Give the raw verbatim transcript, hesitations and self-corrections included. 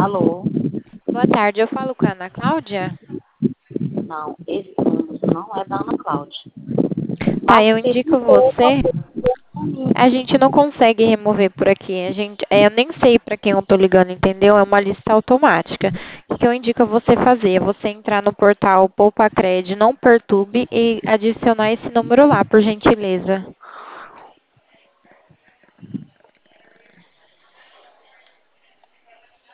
Alô? Boa tarde, eu falo com a Ana Cláudia? Não, esse número não é da Ana Cláudia. Tá, Passa eu esse indico pouco você. A gente não consegue remover por aqui. A gente, é, eu nem sei para quem eu tô ligando, entendeu? É uma lista automática. O que eu indico a você fazer? É você entrar no portal Poupa Cred, não perturbe e adicionar esse número lá, por gentileza.